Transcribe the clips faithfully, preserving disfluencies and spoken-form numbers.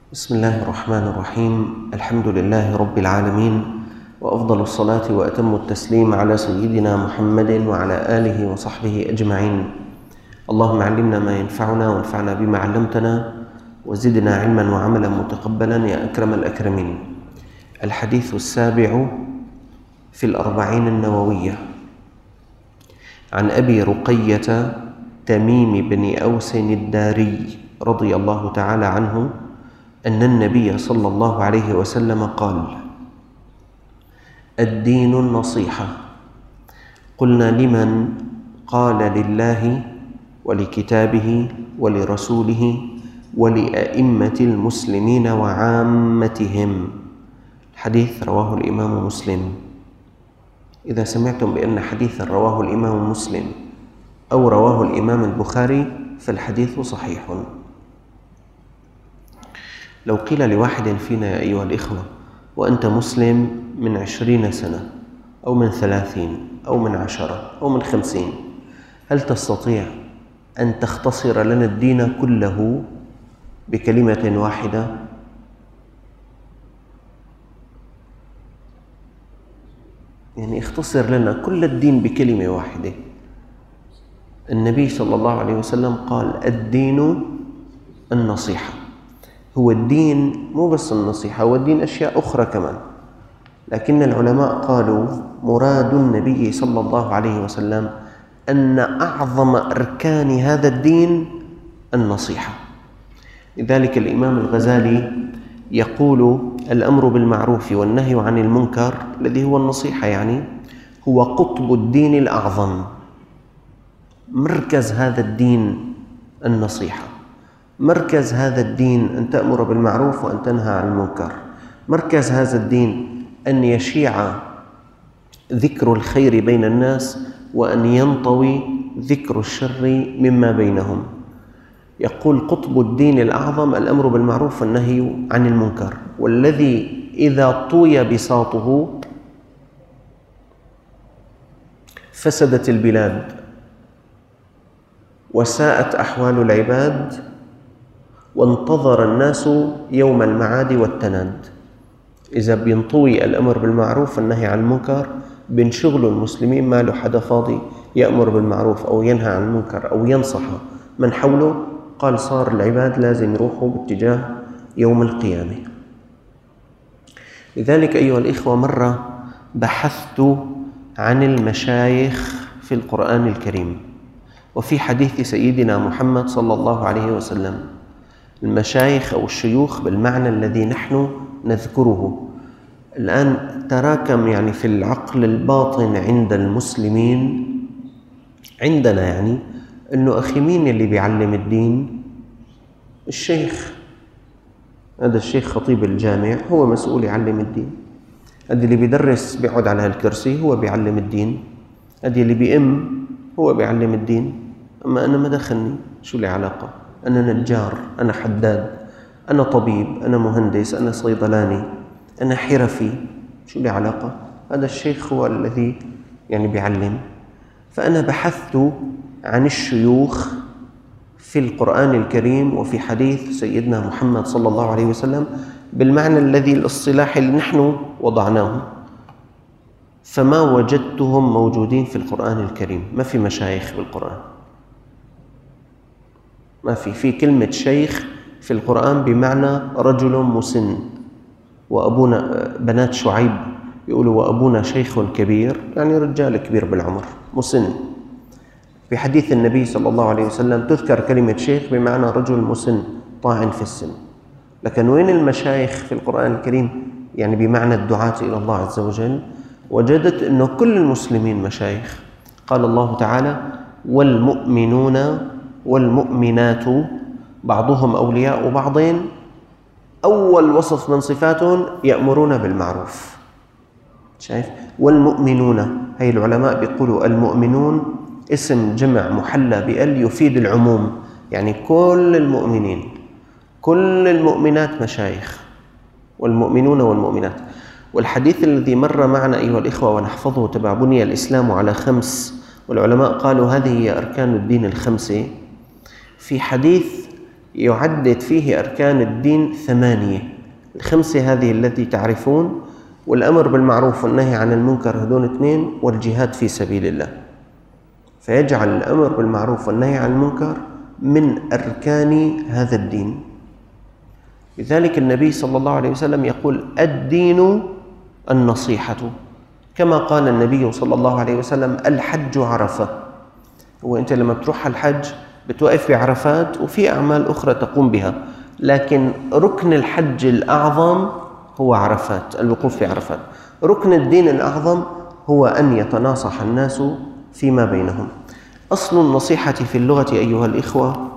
بسم الله الرحمن الرحيم. الحمد لله رب العالمين، وأفضل الصلاة وأتم التسليم على سيدنا محمد وعلى آله وصحبه أجمعين. اللهم علمنا ما ينفعنا وانفعنا بما علمتنا وزدنا علما وعملا متقبلا يا أكرم الأكرمين. الحديث السابع في الأربعين النووية عن أبي رقية تميم بن أوس الداري رضي الله تعالى عنه أن النبي صلى الله عليه وسلم قال: الدين النصيحة. قلنا: لمن؟ قال: لله ولكتابه ولرسوله ولأئمة المسلمين وعامتهم. الحديث رواه الإمام مسلم. إذا سمعتم بأن حديثا رواه الإمام مسلم أو رواه الإمام البخاري فالحديث صحيح. لو قيل لواحد فينا يا أيها الإخوة: وأنت مسلم من عشرين سنة أو من ثلاثين أو من عشرة أو من خمسين، هل تستطيع أن تختصر لنا الدين كله بكلمة واحدة؟ يعني اختصر لنا كل الدين بكلمة واحدة. النبي صلى الله عليه وسلم قال: الدين النصيحة. هو الدين مو بس النصيحة، هو الدين أشياء أخرى كمان، لكن العلماء قالوا مراد النبي صلى الله عليه وسلم أن أعظم أركان هذا الدين النصيحة. لذلك الإمام الغزالي يقول: الأمر بالمعروف والنهي عن المنكر الذي هو النصيحة يعني هو قطب الدين الأعظم. مركز هذا الدين النصيحة، مركز هذا الدين أن تأمر بالمعروف وأن تنهى عن المنكر، مركز هذا الدين أن يشيع ذكر الخير بين الناس وأن ينطوي ذكر الشر مما بينهم. يقول: قطب الدين الأعظم الأمر بالمعروف والنهي عن المنكر، والذي إذا طوي بساطه فسدت البلاد وساءت أحوال العباد وانتظر الناس يوم المعاد والتناد. إذا بينطوي الأمر بالمعروف والنهي عن المنكر بنشغلوا المسلمين، ما له حدا فاضي يأمر بالمعروف أو ينهى عن المنكر أو ينصح من حوله. قال: صار العباد لازم يروحوا باتجاه يوم القيامة. لذلك أيها الإخوة، مرة بحثت عن المشايخ في القرآن الكريم وفي حديث سيدنا محمد صلى الله عليه وسلم. المشايخ أو الشيوخ بالمعنى الذي نحن نذكره الآن تراكم يعني في العقل الباطن عند المسلمين، عندنا يعني، أنه أخي مين اللي بيعلم الدين؟ الشيخ. هذا الشيخ خطيب الجامع هو مسؤول يعلم الدين. هذا اللي بيدرس بيقعد على هالكرسي هو بيعلم الدين. هذا اللي بيئم هو بيعلم الدين. أما أنا ما دخلني، شو لي علاقة؟ أنا نجار، أنا حداد، أنا طبيب، أنا مهندس، أنا صيدلاني، أنا حرفي، شو لي علاقة؟ هذا الشيخ هو الذي يعني بيعلم. فأنا بحثت عن الشيوخ في القرآن الكريم وفي حديث سيدنا محمد صلى الله عليه وسلم بالمعنى الذي الاصطلاحي اللي نحن وضعناه، فما وجدتهم موجودين في القرآن الكريم. ما في مشايخ بالقرآن، ما في في كلمة شيخ في القرآن بمعنى رجل مسن. وأبونا بنات شعيب يقولوا: وأبونا شيخ كبير، يعني رجال كبير بالعمر مسن. في حديث النبي صلى الله عليه وسلم تذكر كلمة شيخ بمعنى رجل مسن طاعن في السن. لكن وين المشايخ في القرآن الكريم يعني بمعنى الدعاة إلى الله عز وجل؟ وجدت أنه كل المسلمين مشايخ. قال الله تعالى: والمؤمنون والمؤمنات بعضهم أولياء بعض. أول وصف من صفاتهم يأمرون بالمعروف. شايف؟ والمؤمنون، هي العلماء بيقولوا المؤمنون اسم جمع محلى بأل يفيد العموم، يعني كل المؤمنين. كل المؤمنات مشايخ، والمؤمنون والمؤمنات. والحديث الذي مر معنا أيها الإخوة ونحفظه تبع بني الإسلام على خمس، والعلماء قالوا هذه هي أركان الدين الخمسة. في حديث يعدد فيه أركان الدين ثمانية، الخمسة هذه التي تعرفون، والأمر بالمعروف والنهي عن المنكر هدون اثنين، والجهاد في سبيل الله. فيجعل الأمر بالمعروف والنهي عن المنكر من أركان هذا الدين. لذلك النبي صلى الله عليه وسلم يقول الدين النصيحة، كما قال النبي صلى الله عليه وسلم الحج عرفة. وأنت لما بتروح الحج بتوقف بعرفات وفي أعمال أخرى تقوم بها، لكن ركن الحج الأعظم هو عرفات، الوقوف في عرفات. ركن الدين الأعظم هو أن يتناصح الناس فيما بينهم. أصل النصيحة في اللغة أيها الإخوة،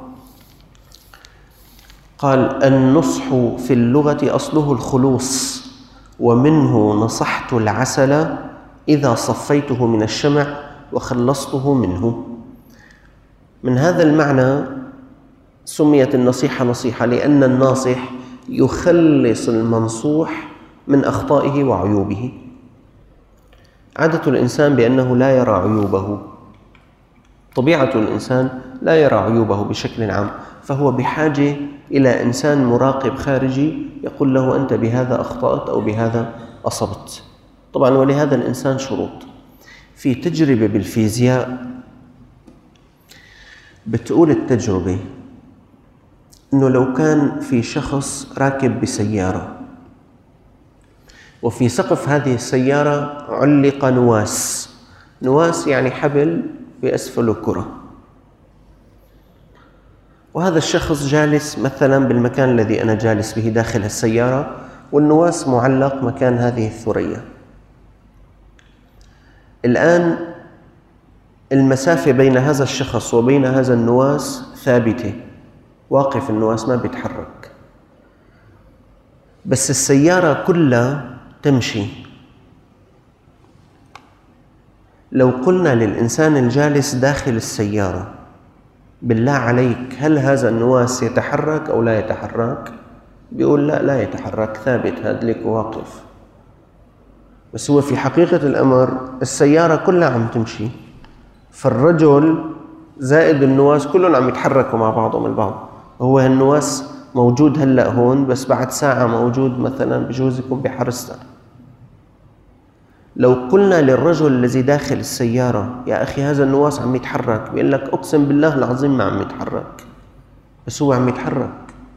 قال النصح في اللغة أصله الخلوص، ومنه نصحت العسل إذا صفيته من الشمع وخلصته منه. من هذا المعنى سميت النصيحة نصيحة، لأن الناصح يخلص المنصوح من أخطائه وعيوبه. عادة الإنسان بأنه لا يرى عيوبه، طبيعة الإنسان لا يرى عيوبه بشكل عام، فهو بحاجة إلى إنسان مراقب خارجي يقول له أنت بهذا أخطأت أو بهذا أصبت. طبعا ولهذا الإنسان شروط. في تجربة بالفيزياء بتقول التجربة إنه لو كان في شخص راكب بسيارة وفي سقف هذه السيارة علق نواس، نواس يعني حبل بأسفل كرة، وهذا الشخص جالس مثلا بالمكان الذي أنا جالس به داخل السيارة، والنواس معلق مكان هذه الثريا. الآن المسافة بين هذا الشخص وبين هذا النواس ثابتة، واقف النواس ما بيتحرك، بس السيارة كلها تمشي. لو قلنا للإنسان الجالس داخل السيارة بالله عليك هل هذا النواس يتحرك أو لا يتحرك؟ بيقول لا لا يتحرك، ثابت هذا لك واقف. بس هو في حقيقة الأمر السيارة كلها عم تمشي، فالرجل زائد النواس كلهم عم يتحركوا مع بعضهم البعض. هو النواس موجود هلأ هون، بس بعد ساعة موجود مثلا بجوز يكون بحرستا. لو قلنا للرجل الذي داخل السيارة يا أخي هذا النواس عم يتحرك، بيقول لك أقسم بالله العظيم ما عم يتحرك، بس هو عم يتحرك.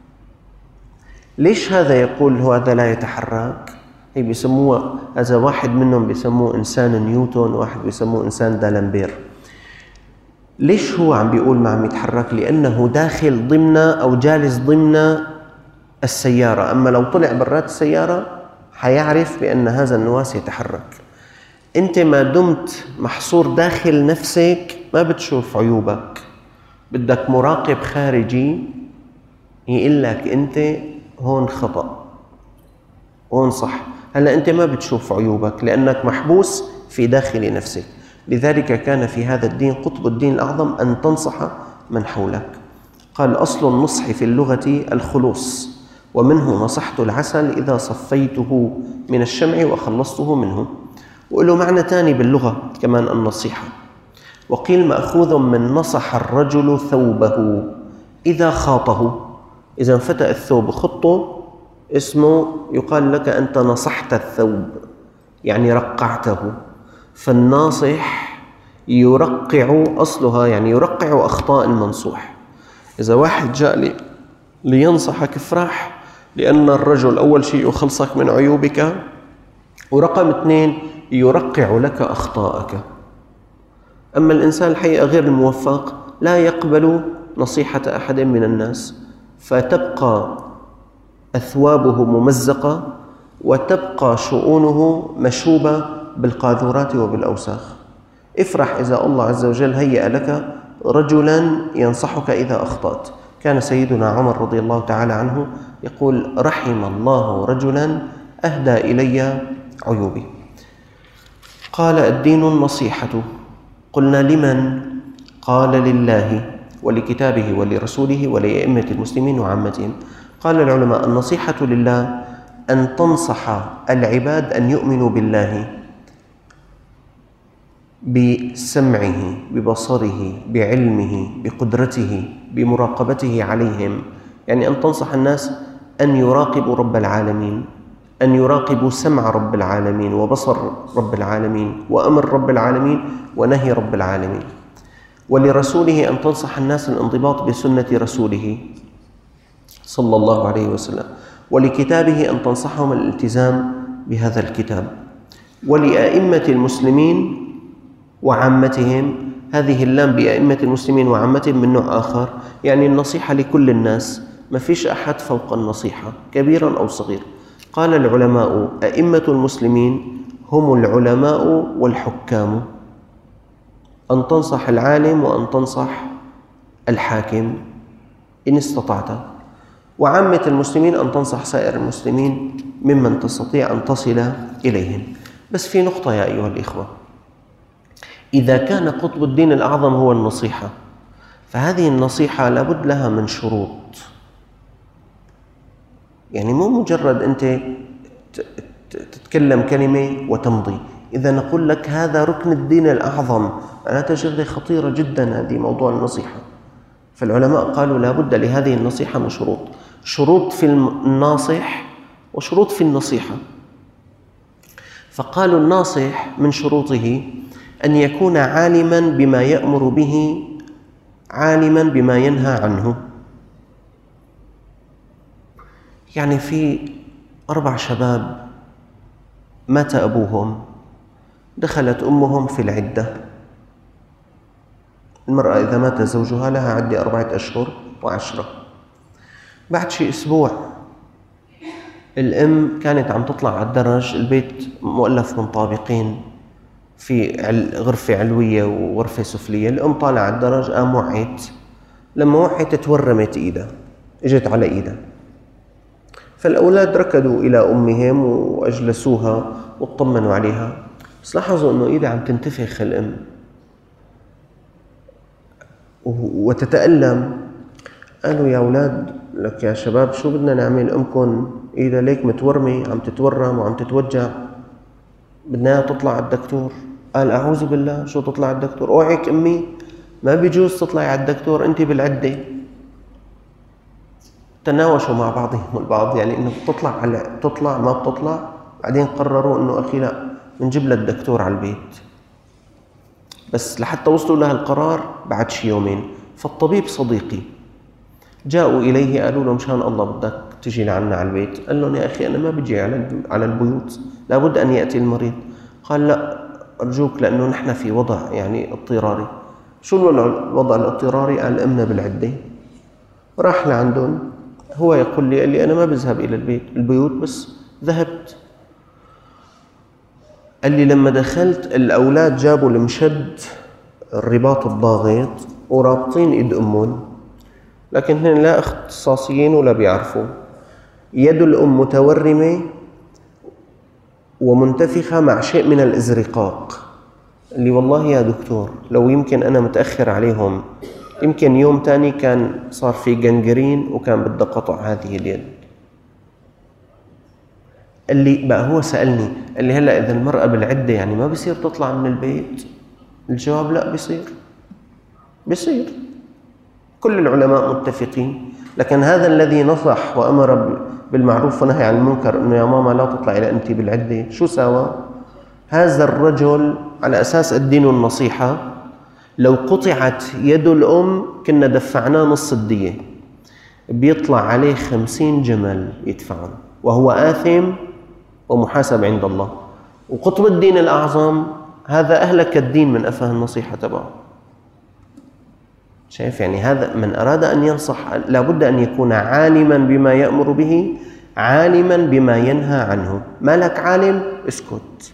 ليش هذا يقول هو هذا لا يتحرك؟ هي بيسموه، هذا واحد منهم بيسموه إنسان نيوتن، واحد بيسموه إنسان دالمبير. ليش هو عم بيقول ما عم يتحرك؟ لأنه داخل ضمن أو جالس ضمن السيارة، أما لو طلع برات السيارة حيعرف بأن هذا النواس يتحرك. أنت ما دمت محصور داخل نفسك ما بتشوف عيوبك، بدك مراقب خارجي يقول لك أنت هون خطأ هون صح. هلأ أنت ما بتشوف عيوبك لأنك محبوس في داخل نفسك. لذلك كان في هذا الدين قطب الدين الأعظم أن تنصح من حولك. قال أصل النصح في اللغة الخلوص، ومنه نصحت العسل إذا صفيته من الشمع وخلصته منه. وله معنى ثاني باللغة كمان النصيحة، وقيل مأخوذ من نصح الرجل ثوبه إذا خاطه. إذا انفتأ الثوب خطه اسمه يقال لك أنت نصحت الثوب، يعني رقعته. فالناصح يرقع، أصلها يعني يرقع أخطاء المنصوح. إذا واحد جاء لي لينصحك افرح، لأن الرجل أول شيء يخلصك من عيوبك، ورقم اثنين يرقع لك أخطاءك. أما الإنسان الحقيقة غير الموفق لا يقبل نصيحة أحد من الناس، فتبقى أثوابه ممزقة وتبقى شؤونه مشوبة بالقاذورات وبالأوساخ. افرح إذا الله عز وجل هيأ لك رجلا ينصحك إذا أخطأت. كان سيدنا عمر رضي الله تعالى عنه يقول رحم الله رجلا أهدى إلي عيوبي. قال الدين النصيحة. قلنا لمن؟ قال لله ولكتابه ولرسوله ولأئمة المسلمين وعامتهم. قال العلماء النصيحة لله أن تنصح العباد أن يؤمنوا بالله بسمعه، ببصره، بعلمه، بقدرته، بمراقبته عليهم، يعني أن تنصح الناس أن يراقبوا رب العالمين، أن يراقبوا سمع رب العالمين وبصر رب العالمين وأمر رب العالمين ونهي رب العالمين. ولرسوله أن تنصح الناس الانضباط بسنة رسوله صلى الله عليه وسلم. ولكتابه أن تنصحهم الالتزام بهذا الكتاب. ولأئمة المسلمين وعامتهم، هذه اللام بأئمة المسلمين وعامتهم من نوع آخر، يعني النصيحة لكل الناس، ما فيش أحد فوق النصيحة كبيرا أو صغير. قال العلماء: أئمة المسلمين هم العلماء والحكام، أن تنصح العالم وأن تنصح الحاكم إن استطعت. وعامة المسلمين أن تنصح سائر المسلمين ممن تستطيع أن تصل إليهم. بس في نقطة يا أيها الإخوة، إذا كان قطب الدين الأعظم هو النصيحة، فهذه النصيحة لابد لها من شروط. يعني مو مجرد أنت تتكلم كلمة وتمضي. إذا نقول لك هذا ركن الدين الأعظم، معناتها شغلة خطيرة جدا هذه موضوع النصيحة. فالعلماء قالوا لابد لهذه النصيحة من شروط، شروط في الناصح وشروط في النصيحة. فقالوا الناصح من شروطه أن يكون عالما بما يأمر به، عالما بما ينهى عنه. يعني في أربع شباب مات أبوهم، دخلت أمهم في العدة. المرأة إذا مات زوجها لها عدة أربعة أشهر وعشرة. بعد شيء أسبوع الأم كانت عم تطلع على الدرج، البيت مؤلف من طابقين، في غرفة علوية وغرفة سفلية. الأم طالعة على الدرج، قام وعيت. لما وعيت تورمت إيدها، إجت على إيدها. فالأولاد ركضوا إلى أمهم وأجلسوها واطمنوا عليها، بس لاحظوا أنه إيدها عم تنتفخ الأم وتتألم. قالوا: يا أولاد، لك يا شباب، شو بدنا نعمل؟ أمكم إيدها ليك متورمة، عم تتورم وعم تتوجع، بدنا تطلع على الدكتور. قال: أعوذ بالله، شو تطلع على الدكتور؟ أوعك أمي، ما بيجوز تطلعي على الدكتور، أنت بالعدة. تناوشوا مع بعضهم البعض، يعني إنه بتطلع على تطلع ما بتطلع. بعدين قرروا إنه أخي لا، بنجيب لها الدكتور على البيت. بس لحتى وصلوا لها القرار بعد شي يومين. فالطبيب صديقي جاءوا إليه، قالوا له: مشان الله بدك تجي لعنا على البيت؟ قال لهم: يا أخي أنا ما بجي على على البيوت، لابد أن يأتي المريض. قال: لا أرجوك، لأنه نحن في وضع يعني اضطراري. شو الوضع الاضطراري؟ قال: أمنا بالعدة. راح لعندهم. هو يقول لي: قال لي أنا ما بذهب إلى البيت البيوت، بس ذهبت. قال لي: لما دخلت الأولاد جابوا المشد، الرباط الضاغط، ورابطين إيد أمهم، لكن هن لا اختصاصيين ولا بيعرفوا. يد الأم متورمة ومنتفخة مع شيء من الإزرقاق. اللي والله يا دكتور لو يمكن أنا متأخر عليهم، يمكن يوم تاني كان صار في جنجرين وكان بدي قطع هذه اليد. اللي بقى هو سألني، قال لي: هلأ إذا المرأة بالعدة يعني ما بيصير تطلع من البيت؟ الجواب: لا، بيصير بيصير كل العلماء متفقين. لكن هذا الذي نصح وأمر بالمعروف ونهى عن المنكر، إنه يا ماما لا تطلعي لأنت بالعدة، شو سوى؟ هذا الرجل على أساس الدين والنصيحة، لو قطعت يد الأم كنا دفعناه نص الدية، بيطلع عليه خمسين جمل يدفعون، وهو آثم ومحاسب عند الله. وقطب الدين الأعظم هذا أهلك الدين من أفه النصيحة تبعه. شايف؟ يعني هذا من أراد أن ينصح لابد أن يكون عالما بما يأمر به، عالما بما ينهى عنه. ما لك عالم؟ اسكت.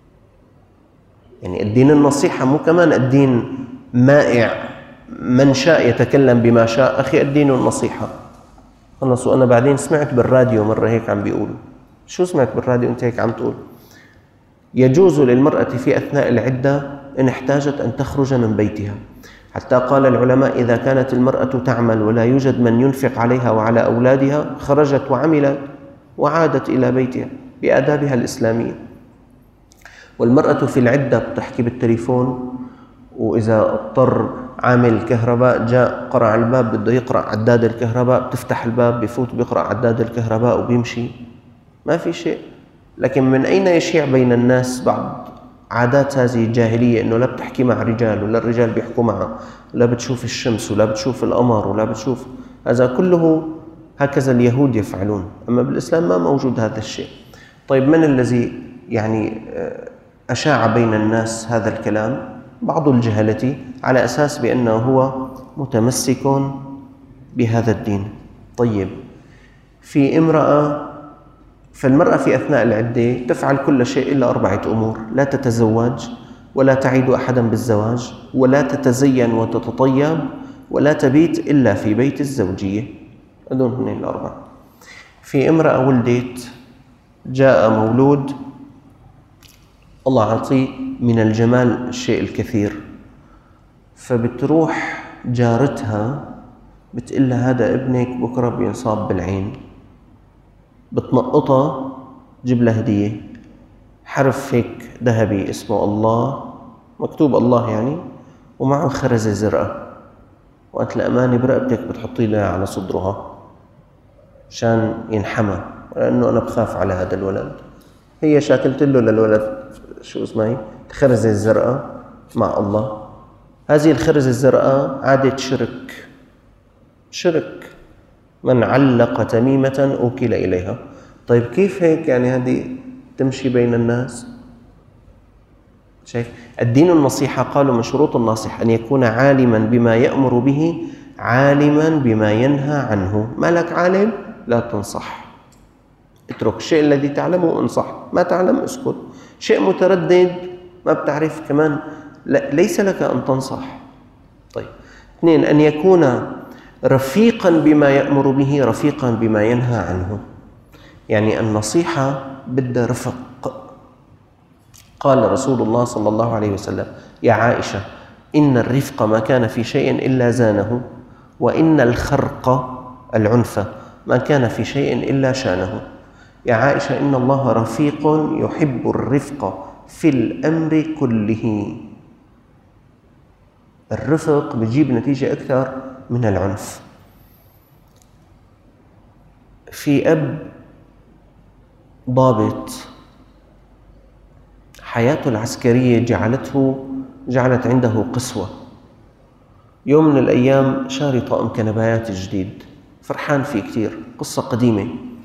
يعني الدين النصيحة، مو كمان الدين مائع من شاء يتكلم بما شاء. أخي الدين النصيحة. خلص. وأنا بعدين سمعت بالراديو مرة هيك عم بيقولوا، شو سمعت بالراديو أنت هيك عم تقول؟ يجوز للمرأة في أثناء العدة إن احتاجت أن تخرج من بيتها، حتى قال العلماء: إذا كانت المرأة تعمل ولا يوجد من ينفق عليها وعلى أولادها، خرجت وعملت وعادت إلى بيتها بآدابها الإسلامية. والمرأة في العدة بتحكي بالتليفون، وإذا اضطر عامل كهرباء جاء قرع الباب، بده يقرأ عداد الكهرباء، بتفتح الباب بفوت بيقرأ عداد الكهرباء وبيمشي، ما في شيء. لكن من أين يشيع بين الناس بعض عادات هذه الجاهلية، إنه لا بتحكي مع رجال ولا الرجال بيحكوا معها، ولا بتشوف الشمس ولا بتشوف القمر ولا بتشوف، هذا كله هكذا اليهود يفعلون، أما بالإسلام ما موجود هذا الشيء. طيب من الذي يعني أشاع بين الناس هذا الكلام؟ بعض الجهلة على أساس بأنه هو متمسك بهذا الدين. طيب في امرأة، فالمرأة في أثناء العدة تفعل كل شيء إلا أربعة أمور: لا تتزوج، ولا تعد أحدا بالزواج، ولا تتزين وتتطيب، ولا تبيت إلا في بيت الزوجية. هذول هن الأربعة. في امرأة ولدت، جاء مولود، الله عطيه من الجمال الشيء الكثير، فبتروح جارتها بتقلها هذا ابنك بكرة بينصاب بالعين، بتنقطها، تجيب له هدية، حرف هيك ذهبي اسمه الله، مكتوب الله يعني، ومعه خرزة زرقاء، وقت الأمانة برقبتك بتحطي لها على صدرها عشان ينحمى، لأنه أنا بخاف على هذا الولد. هي شاكلت له للولد شو اسمها الخرزة الزرقاء مع الله. هذه الخرزة الزرقاء عادة شرك، شرك، من علق تميمة أوكل إليها. طيب كيف هيك يعني هذه تمشي بين الناس؟ شايف؟ الدين النصيحة، قالوا من شروط الناصح أن يكون عالما بما يأمر به، عالما بما ينهى عنه. ما لك عالم؟ لا تنصح، اترك الشيء الذي تعلمه، انصح، ما تعلم اسكت. شيء متردد ما بتعرف كمان، لا ليس لك أن تنصح. طيب اثنين، أن يكون رفيقا بما يأمر به، رفيقا بما ينهى عنه، يعني النصيحة بدها رفق. قال رسول الله صلى الله عليه وسلم: يا عائشة، إن الرفق ما كان في شيء إلا زانه، وإن الخرق العنف ما كان في شيء إلا شانه. يا عائشة، إن الله رفيق يحب الرفق في الأمر كله. الرفق بيجيب نتيجة أكثر من العنف. في أب ضابط حياته العسكرية جعلته جعلت عنده قسوة. يوم من الأيام شاري طقم كنبايات جديد، فرحان فيه كتير، قصة قديمة.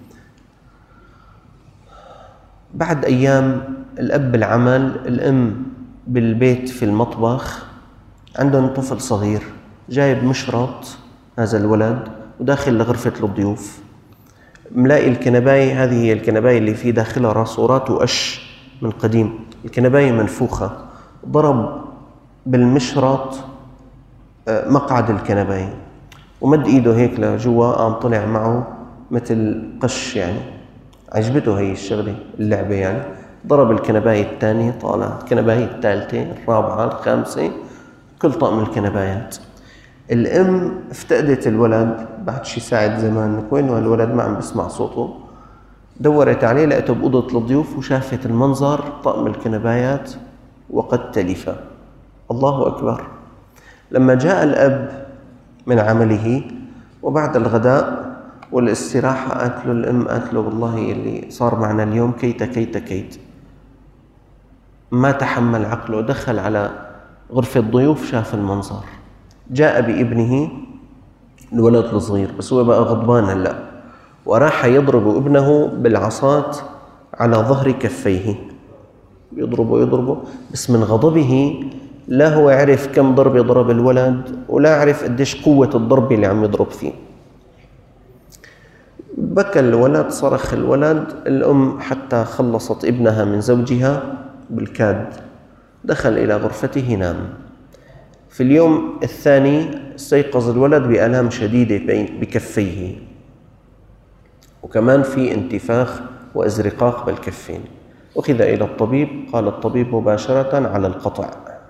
بعد أيام الأب بالعمل، الأم بالبيت في المطبخ، عندهم طفل صغير جايب مشرط هذا الولد وداخل لغرفة الضيوف، ملاقي الكنباية، هذه هي الكنباية اللي في داخلها راسورات وقش من قديم، الكنباية منفوخة، ضرب بالمشرط مقعد الكنباية ومد ايده هيك لجوا، قام طلع معه مثل قش، يعني عجبته هي الشغلة اللعبة، يعني ضرب الكنباية الثانية، طالع الكنباية الثالثة، الرابعة، الخامسة، كل طقم الكنبايات. الأم افتقدت الولد بعد شي ساعة زمان، وين الولد ما عم بسمع صوته، دورت عليه لقيته بأوضة الضيوف، وشافت المنظر، طقم الكنبايات وقد تلف. الله أكبر. لما جاء الأب من عمله وبعد الغداء والاستراحة، قالت له الأم، قالت له والله اللي صار معنا اليوم كيت كيت كيت. ما تحمل عقله، دخل على غرفة الضيوف، شاف المنظر، جاء بابنه الولد الصغير، بس هو بقى غضبان هلأ، وراح يضرب ابنه بالعصات على ظهر كفيه، يضربه يضربه، بس من غضبه لا هو عرف كم ضرب يضرب الولد، ولا عرف قديش قوة الضرب اللي عم يضرب فيه. بكى الولد، صرخ الولد. الأم حتى خلصت ابنها من زوجها بالكاد، دخل إلى غرفته نام. في اليوم الثاني استيقظ الولد بآلام شديدة بكفيه، وكمان في انتفاخ وازرقاق بالكفين. أخذ إلى الطبيب، قال الطبيب مباشرة على القطع.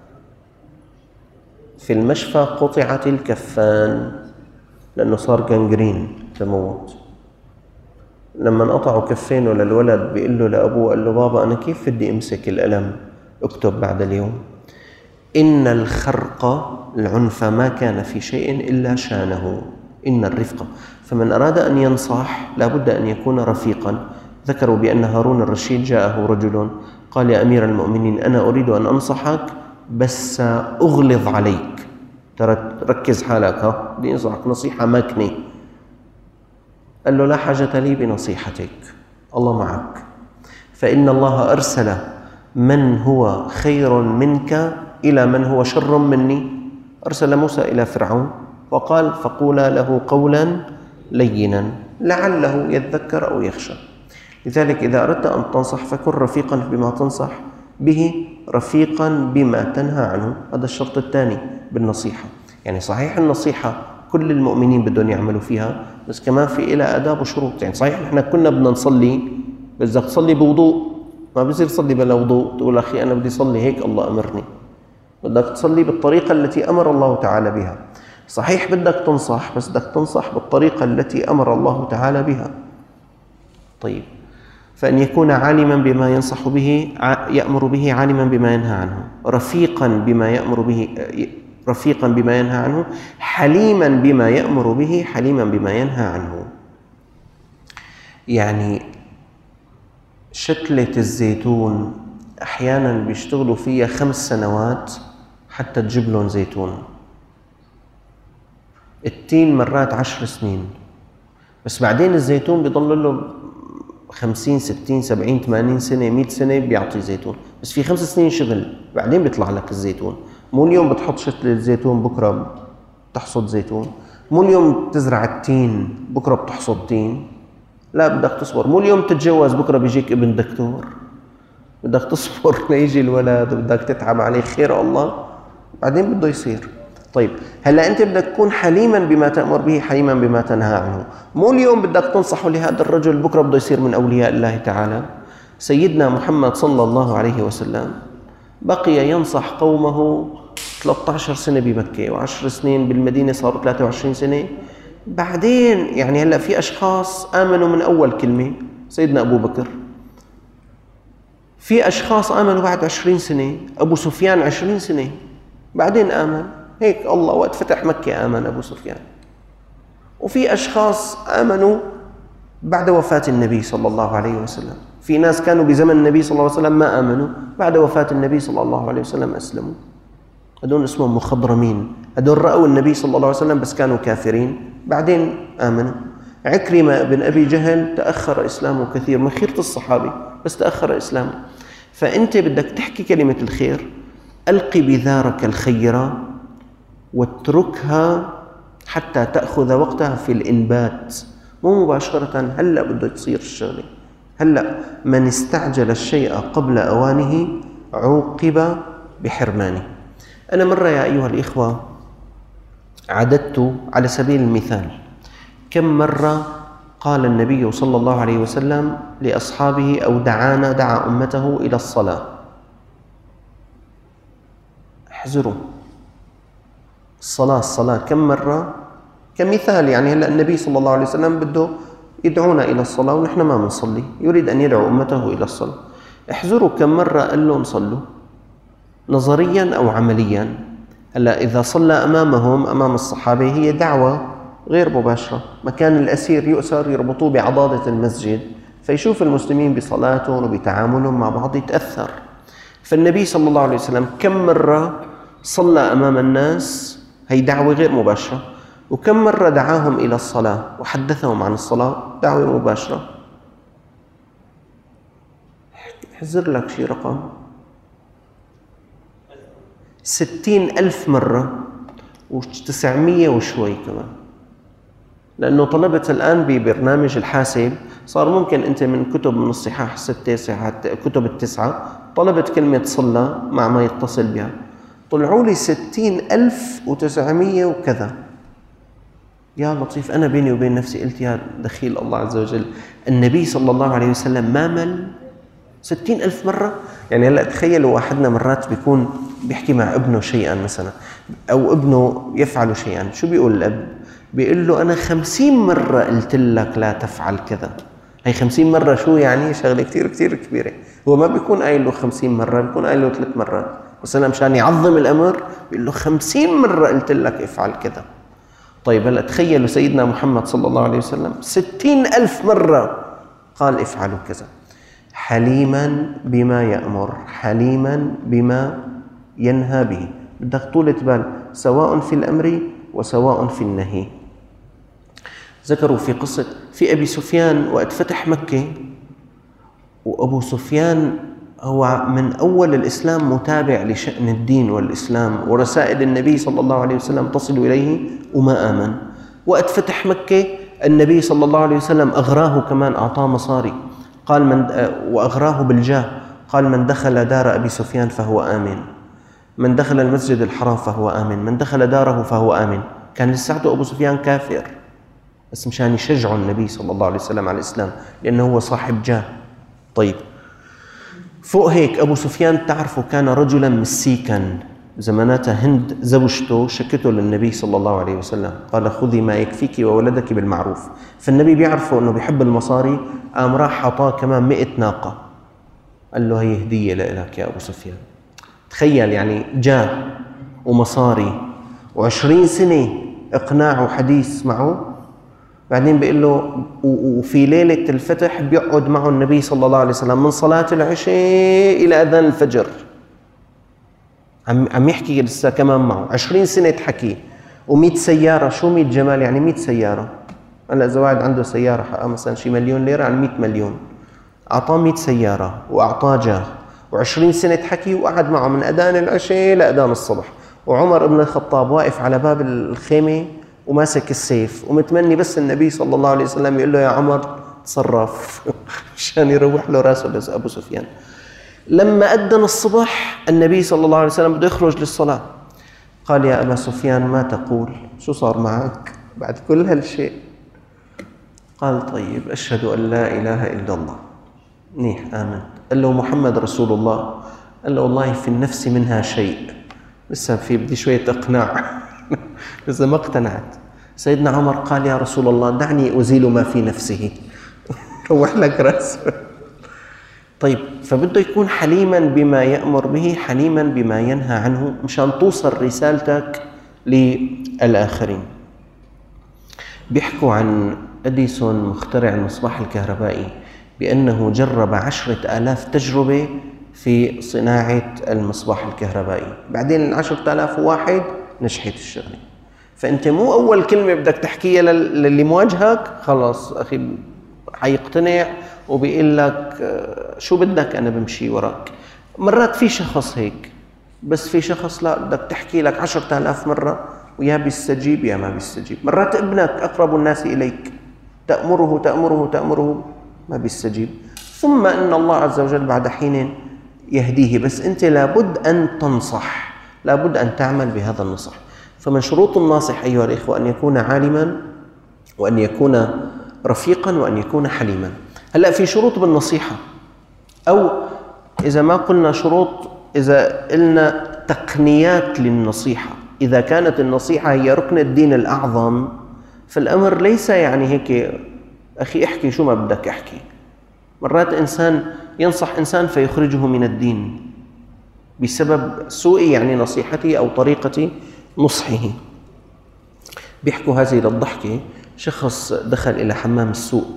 في المشفى قطعت الكفان لأنه صار جنجرين، تموت. لما انقطعوا كفينه للولد، بيقول له لأبوه، قال له بابا أنا كيف بدي أمسك القلم أكتب بعد اليوم؟ إن الخرق العنف ما كان في شيء إلا شانه. إن الرفق، فمن أراد أن ينصح لابد أن يكون رفيقا. ذكروا بأن هارون الرشيد جاءه رجل قال: يا أمير المؤمنين، أنا أريد أن أنصحك بس أغلظ عليك، ترى ركز حالك، ها بدي أنصحك نصيحة ماكنة. قال له: لا حاجة لي بنصيحتك، الله معك، فإن الله أرسل من هو خير منك إلى من هو شر مني. أرسل موسى إلى فرعون وقال: فقولا له قولا لينا لعله يذكر أو يخشى. لذلك إذا أردت أن تنصح فكن رفيقا بما تنصح به، رفيقا بما تنهى عنه. هذا الشرط الثاني بالنصيحة. يعني صحيح النصيحة كل المؤمنين بدهم يعملوا فيها، بس كمان في إلى آداب وشروط. يعني صحيح نحن كنا بدنا نصلي، بس بدك تصلي بوضوء، ما بصير تصلي بلا وضوء تقول أخي أنا بدي أصلي هيك الله أمرني. بدك تصلي بالطريقة التي أمر الله تعالى بها. صحيح بدك تنصح، بس بدك تنصح بالطريقة التي أمر الله تعالى بها. طيب، فأن يكون عالما بما ينصح به، يأمر به، عالما بما ينهى عنه، رفيقا بما يأمر به، رفيقا بما ينهى عنه، حليما بما يأمر به، حليما بما ينهى عنه. يعني شتلة الزيتون أحيانا بيشتغلوا فيها خمس سنوات حتى تجيب لهم زيتون. التين مرات عشر سنين، بس بعدين الزيتون بيضل له خمسين ستين سبعين ثمانين سنة مئة سنة بيعطي زيتون، بس في خمس سنين شغل بعدين بيطلع لك الزيتون. مو اليوم بتحط شتلة الزيتون بكرة بتحصد زيتون، مو اليوم تزرع التين بكرة بتحصد تين، لا بدك تصبر. مو اليوم تتجوز بكرة بيجيك ابن دكتور، بدك تصبر ليجي الولد وبدك تتعب عليه، خير الله بعدين بده يصير. طيب هلا انت بدك تكون حليما بما تأمر به، حليما بما تنهى عنه. مو اليوم بدك تنصحه لهذا الرجل بكره بده يصير من اولياء الله تعالى. سيدنا محمد صلى الله عليه وسلم بقي ينصح قومه ثلاثة عشر سنة بمكة وعشر سنين بالمدينة، صاروا ثلاثة وعشرين سنة. بعدين يعني هلا في اشخاص امنوا من اول كلمة، سيدنا ابو بكر. في اشخاص امنوا بعد عشرين سنة، ابو سفيان عشرين سنة بعدين امن، هيك الله وقت فتح مكة آمن أبو سفيان. وفي أشخاص آمنوا بعد وفاة النبي صلى الله عليه وسلم. في ناس كانوا بزمن النبي صلى الله عليه وسلم ما آمنوا، بعد وفاة النبي صلى الله عليه وسلم أسلموا. هدول اسمهم مخضرمين، هدول رأوا النبي صلى الله عليه وسلم بس كانوا كافرين بعدين آمنوا. عكرمة بن أبي جهل تأخر إسلامه كثير، من خيرة الصحابة بس تأخر إسلامه. فأنت بدك تحكي كلمة الخير، ألقي بذارك الخير واتركها حتى تأخذ وقتها في الإنبات، مو مباشرة هلأ بده تصير الشغلة. هلأ من استعجل الشيء قبل أوانه عوقب بحرمانه. أنا مرة يا أيها الإخوة عددت على سبيل المثال كم مرة قال النبي صلى الله عليه وسلم لأصحابه أو دعانا دعا أمته إلى الصلاة. احذروا الصلاة الصلاة كم مرة؟ كمثال يعني هلأ النبي صلى الله عليه وسلم بده يدعونا إلى الصلاة ونحن ما بنصلي، يريد أن يدعو أمته إلى الصلاة. احذروا كم مرة قال لهم صلوا، نظريا أو عمليا. هلأ إذا صلى أمامهم أمام الصحابة هي دعوة غير مباشرة، مكان الأسير يؤسر يربطوه بعضادة المسجد فيشوف المسلمين بصلاتهم وبتعاملهم مع بعض يتأثر. فالنبي صلى الله عليه وسلم كم مرة صلى أمام الناس، هي دعوة غير مباشرة، وكم مرة دعاهم إلى الصلاة وحدثهم عن الصلاة، دعوة مباشرة. حذر لك شي رقم ستين ألف مرة وتسعمية وشوي كمان. لأنه طلبة الآن ببرنامج الحاسب صار ممكن أنت من كتب من الصحاح الستة صحاح كتب التسعة طلبت كلمة صلى مع ما يتصل بها، طلعوا لي ستين ألف وتسعمية وكذا. يا لطيف، أنا بيني وبين نفسي قلت يا دخيل الله عز وجل، النبي صلى الله عليه وسلم ما مل ستين ألف مرة. يعني هلأ تخيلوا واحدنا مرات بيكون بيحكي مع ابنه شيئا مثلا، أو ابنه يفعل شيئا، شو بيقول الأب؟ بيقول له أنا خمسين مرة قلت لك لا تفعل كذا. هي خمسين مرة شو يعني؟ شغلة كتير كتير كبيرة. هو ما بيكون قايل له خمسين مرة، بيكون قايل له ثلاث مرات، مثلا مشان يعظم الأمر بيقول له خمسين مرة قلت لك افعل كذا. طيب هلا تخيلوا سيدنا محمد صلى الله عليه وسلم ستين ألف مرة قال افعلوا كذا، حليما بما يأمر حليما بما ينهى به. بدك طولة بال سواء في الأمر وسواء في النهي. ذكروا في قصة في أبي سفيان وقت فتح مكة، وأبو سفيان هو من أول الإسلام متابع لشأن الدين والإسلام، ورسائل النبي صلى الله عليه وسلم تصل إليه وما آمن. وقت فتح مكة النبي صلى الله عليه وسلم أغراه، كمان أعطاه مصاري، قال من وأغراه بالجاه، قال من دخل دار أبي سفيان فهو آمن، من دخل المسجد الحرام فهو آمن، من دخل داره فهو آمن. كان لساته أبو سفيان كافر، بس مشان يشجعه النبي صلى الله عليه وسلم على الإسلام لأنه هو صاحب جاه. طيب فوق هيك أبو سفيان تعرفوا كان رجلا مسيكا، زماناتها هند زوجته شكته للنبي صلى الله عليه وسلم، قال خذي ما يكفيك وولدك بالمعروف. فالنبي بيعرفه أنه بيحب المصاري، قام راح عطاه كمان مئة ناقة، قال له هي هدية لك يا أبو سفيان. تخيل يعني جاه ومصاري وعشرين سنة إقناع وحديث معه. بعدين بيقول له وفي ليلة الفتح بيقعد معه النبي صلى الله عليه وسلم من صلاة العشاء إلى أذان الفجر، عم عم يحكي لسه كمان معه عشرين سنة حكي. ومئة سيارة، شو مئة جمال يعني مئة سيارة. هلا إذا واحد عنده سيارة حقها مثلا شي مليون ليرة على مئة مليون، أعطاه مئة سيارة وأعطاه جاه وعشرين سنة حكي، وقعد معه من أذان العشاء لأذان الصبح. وعمر بن الخطاب واقف على باب الخيمة وماسك السيف ومتمني بس النبي صلى الله عليه وسلم يقول له يا عمر تصرف مشان يروح له راسه لأبو سفيان. لما أذن الصبح النبي صلى الله عليه وسلم بده يخرج للصلاة، قال يا أبا سفيان ما تقول؟ شو صار معك بعد كل هالشيء؟ قال طيب أشهد أن لا إله إلا الله. منيح آمنت. قال له محمد رسول الله؟ قال له والله في النفس منها شيء، لسه في بدي شوية إقناع إذا ما اقتنعت. سيدنا عمر قال يا رسول الله دعني أزيل ما في نفسه روح لك رأسه. طيب فبده يكون حليما بما يأمر به حليما بما ينهى عنه مشان توصل رسالتك للآخرين. بيحكوا عن أديسون مخترع المصباح الكهربائي بأنه جرب عشرة آلاف تجربة في صناعة المصباح الكهربائي، بعدين عشرة آلاف واحد نجحت الشغلة. فأنت مو أول كلمة بدك تحكيها للي مواجهك خلاص أخي حيقتنع وبيقول لك شو بدك أنا بمشي وراك. مرات في شخص هيك، بس في شخص لا بدك تحكي لك عشرة آلاف مرة ويا بيستجيب يا ما بيستجيب. مرات ابنك أقرب الناس إليك تأمره تأمره تأمره ما بيستجيب، ثم إن الله عز وجل بعد حين يهديه. بس أنت لابد أن تنصح، لابد أن تعمل بهذا النصح. فمن شروط الناصح أيها الإخوة أن يكون عالما وأن يكون رفيقا وأن يكون حليما. هلأ في شروط بالنصيحة، أو إذا ما قلنا شروط إذا قلنا تقنيات للنصيحة. إذا كانت النصيحة هي ركن الدين الأعظم فالأمر ليس يعني هيك أخي احكي شو ما بدك احكي. مرات إنسان ينصح إنسان فيخرجه من الدين بسبب سوء يعني نصيحته أو طريقة نصحه. بيحكوا هذه للضحكة. شخص دخل إلى حمام السوق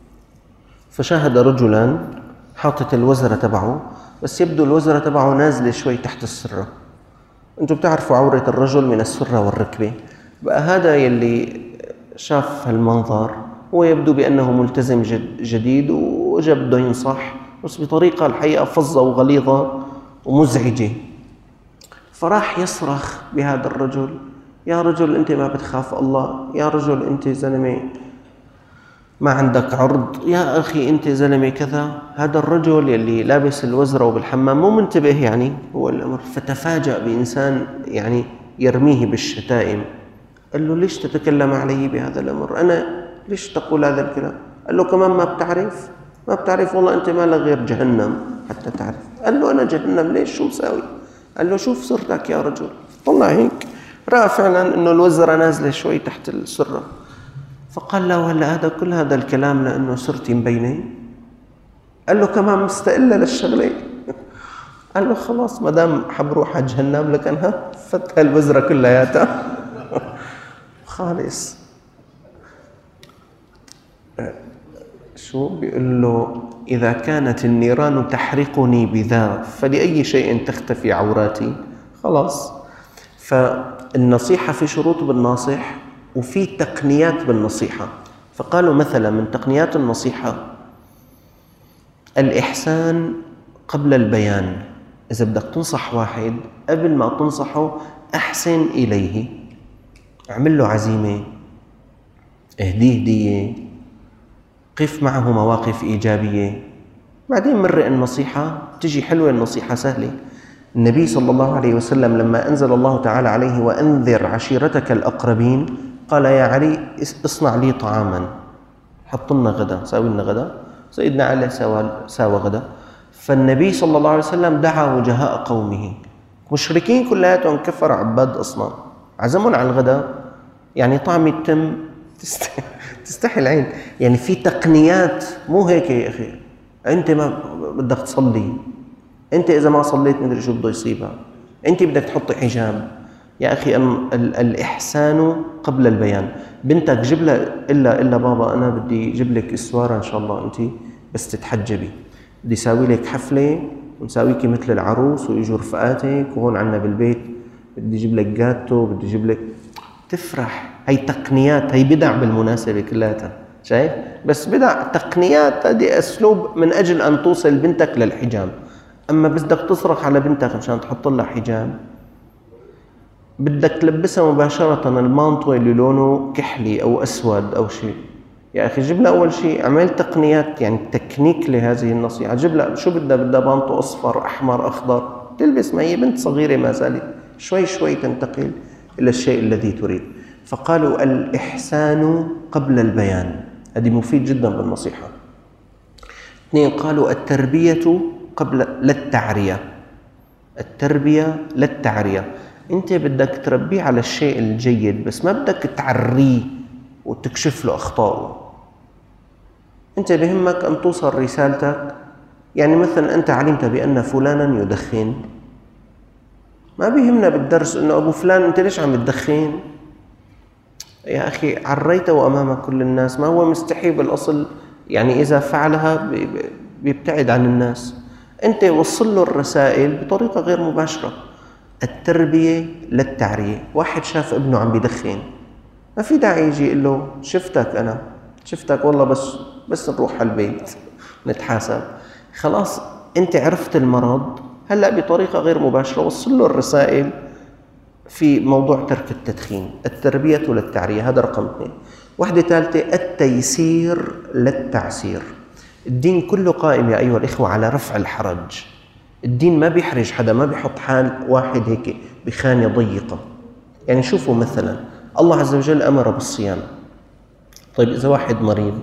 فشاهد رجلا حاطط الوزرة تبعه، بس يبدو الوزرة تبعه نازلة شوي تحت السرة. أنتم بتعرفوا عورة الرجل من السرة والركبة. بقى هذا يلي شاف هالمنظر هو يبدو بأنه ملتزم جديد وجا بده ينصح، بس بطريقة الحقيقة فظة وغليظة ومزعجة. فراح يصرخ بهذا الرجل يا رجل أنت ما بتخاف الله، يا رجل أنت زلمة ما عندك عرض، يا أخي أنت زلمة كذا. هذا الرجل يلي لابس الوزرة وبالحمام مو منتبه يعني هو الأمر. فتفاجأ بإنسان يعني يرميه بالشتائم. قال له ليش تتكلم علي بهذا الأمر؟ أنا ليش تقول هذا الكلام؟ قال له كمان ما بتعرف؟ ما بتعرف والله أنت ما لك غير جهنم حتى تعرف. قال له أنا جهنم ليش شو مساوي؟ قال له شوف صرتك يا رجل. طلع هيك رأى فعلا أنه الوزرة نازلة شوي تحت السرة. فقال له هلا هذا كل هذا الكلام لأنه صرتي مبينة؟ قال له كمان مستقلة للشغلة. قال له خلاص ما دام حب روح على جهنم لكن ها فتها البذرة كلياتها خالص. شو بيقول له إذا كانت النيران تحرقني بذا فلأي شيء تختفي عوراتي. خلاص. فالنصيحة في شروط بالناصح وفي تقنيات بالنصيحة. فقالوا مثلا من تقنيات النصيحة الإحسان قبل البيان. إذا بدك تنصح واحد قبل ما تنصحه أحسن إليه، اعمل له عزيمة، اهديه هدية، قف معه مواقف إيجابية، بعدين مرق النصيحة تجي حلوة. النصيحة سهلة. النبي صلى الله عليه وسلم لما أنزل الله تعالى عليه وأنذر عشيرتك الأقربين قال يا علي اصنع لي طعاما، حط لنا غدا، ساوي لنا غدا. سيدنا علي ساوى ساوى غدا. فالنبي صلى الله عليه وسلم دعا وجهاء قومه مشركين كلياتهم كفر عباد أصنام، عزمهم على الغداء. يعني طعم التم تستحي العين. يعني في تقنيات، مو هيك يا أخي أنت ما بدك تصلي، أنت إذا ما صليت مدري شو بده يصيبها، أنت بدك تحطي حجاب. يا أخي الإحسان قبل البيان. بنتك جيب لها إلا إلا بابا أنا بدي جيب لك إسوارة إن شاء الله أنت بس تتحجبي، بدي ساوي لك حفلة ونساويكي مثل العروس ويجوا رفقاتك وهون عنا بالبيت بدي جيب لك جاتو، بدي جيب لك، تفرح. هي تقنيات، هي بدع بالمناسبة كلها، شايف؟ بس بدع تقنيات، هذه أسلوب من أجل أن توصل بنتك للحجاب. أما بس بدك تصرخ على بنتك مشان تحط لها حجاب، بدك تلبسها مباشرة المانطو اللي لونه كحلي أو أسود أو شيء. يا أخي جيب لها أول شيء اعمل تقنيات، يعني تكنيك لهذه النصيحة. جيب لها شو بدها، بدها مانطو أصفر أحمر أخضر تلبس، ما هي بنت صغيرة ما زالت، شوي شوي تنتقل إلى الشيء الذي تريد. فقالوا الإحسان قبل البيان، هذه مفيد جدا بالنصيحة. اثنين قالوا التربية قبل للتعرية. التربية للتعرية، أنت بدك تربيه على الشيء الجيد بس ما بدك تعريه وتكشف له أخطائه. أنت بهمك أن توصل رسالتك. يعني مثلا أنت علمت بأن فلانا يدخن، ما بيهمنا بالدرس أنه أبو فلان أنت ليش عم تدخن؟ يا أخي عريته أمام كل الناس، ما هو مستحي بالأصل. يعني إذا فعلها بيبتعد عن الناس. أنت وصل له الرسائل بطريقة غير مباشرة. التربية للتعرية. واحد شاف ابنه عم بيدخن، ما في داعي يجي يقول له شفتك أنا شفتك والله بس بس نروح على البيت نتحاسب. خلاص أنت عرفت المرض، هلأ بطريقة غير مباشرة وصل له الرسائل في موضوع ترك التدخين. التربية للتعرية، هذا رقم اثنين. واحدة ثالثة التيسير للتعسير. الدين كله قائم يا أيها الإخوة على رفع الحرج. الدين ما بيحرج حدا، ما بيحط حال واحد هيك بخانة ضيقة. يعني شوفوا مثلا الله عز وجل أمر بالصيام. طيب إذا واحد مريض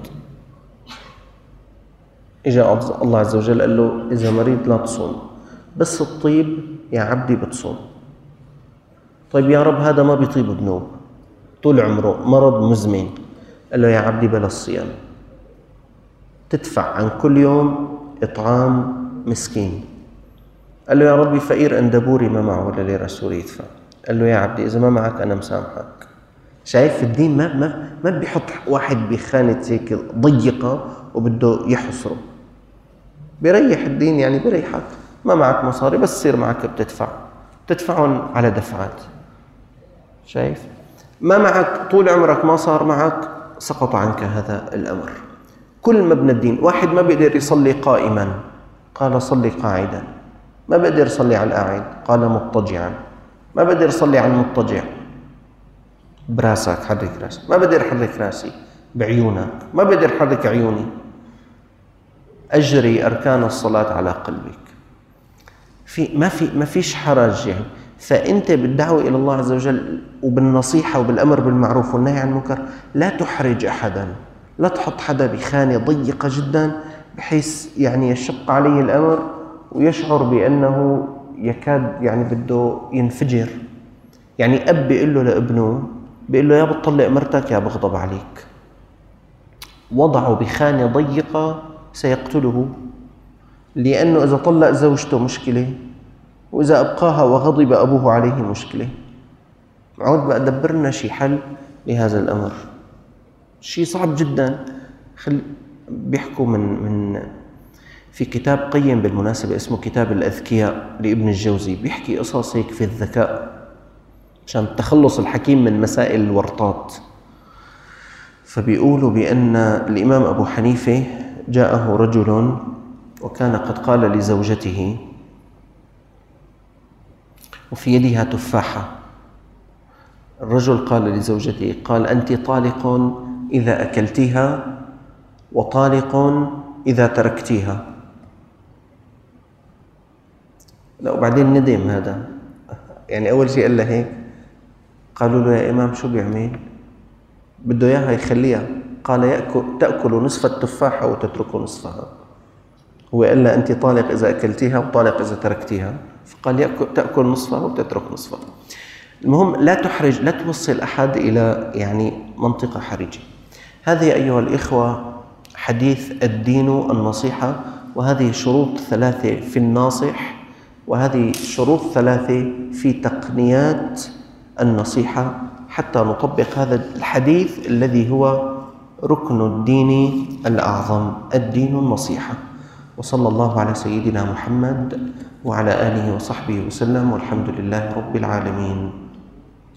إجا الله عز وجل قال له إذا مريض لا تصوم، بس الطيب يا عبدي بتصوم. طيب يا رب هذا ما بيطيب بنوب طول عمره مرض مزمن، قال له يا عبدي بلا الصيام، تدفع عن كل يوم إطعام مسكين. قال له يا ربي فقير أندبوري ما معه ولا ليرة سوري يدفع. قال له يا عبدي إذا ما معك أنا مسامحك. شايف الدين ما ما ما بيحط واحد بخانة هيك ضيقة وبده يحصره. بيريح الدين، يعني بيريحك. ما معك مصاري بس يصير معك بتدفع، تدفعهم على دفعات. شايف؟ ما معك طول عمرك ما صار معك، سقط عنك هذا الأمر. كل مبنى الدين. واحد ما بيقدر يصلي قائما، قال صلي قاعدا. ما بقدر يصلي على القاعد، قال مضطجعا. ما بقدر يصلي على المضطجع، براسك حرك راسك. ما بقدر احرك راسي، بعيونك. ما بقدر احرك عيوني. أجري أركان الصلاة على قلبك. في ما في ما فيش حرج يعني. فأنت بالدعوة إلى الله عز وجل وبالنصيحة وبالأمر بالمعروف والنهي عن المنكر لا تحرج أحدا، لا تحط حدا بخانة ضيقة جدا بحيث يعني يشق عليه الأمر ويشعر بأنه يكاد يعني بده ينفجر. يعني أب بيقول له لابنه، بيقول له يا بتطلق مرتك يا بغضب عليك. وضعه بخانة ضيقة سيقتله، لأنه إذا طلق زوجته مشكلة، وإذا أبقاها وغضب أبوه عليه مشكلة. عود بقى دبرنا شي حل لهذا الأمر. شيء صعب جدا. خل بيحكوا من من في كتاب قيم بالمناسبة اسمه كتاب الأذكياء لابن الجوزي، بيحكي قصص هيك في الذكاء عشان تخلص الحكيم من مسائل الورطات. فبيقولوا بأن الإمام أبو حنيفة جاءه رجل وكان قد قال لزوجته وفي يدها تفاحة. الرجل قال لزوجته، قال: أنت طالق إذا أكلتها وطالق إذا تركتيها. لا، وبعدين ندم هذا، يعني أول شيء قال له هيك. قالوا له: يا إمام شو بيعمل؟ بده إياها يخليها. قال: يأكل تأكل نصف التفاحة وتترك نصفها. هو قال له: أنت طالق إذا أكلتيها وطالق إذا تركتيها. فقال: يأكل تأكل نصفها وتترك نصفها. المهم لا تحرج، لا توصل أحد إلى يعني منطقة حرجة. هذه أيها الإخوة حديث الدين النصيحة، وهذه شروط ثلاثة في الناصح، وهذه شروط ثلاثة في تقنيات النصيحة حتى نطبق هذا الحديث الذي هو ركن الدين الأعظم، الدين النصيحة. وصلى الله على سيدنا محمد وعلى آله وصحبه وسلم، والحمد لله رب العالمين.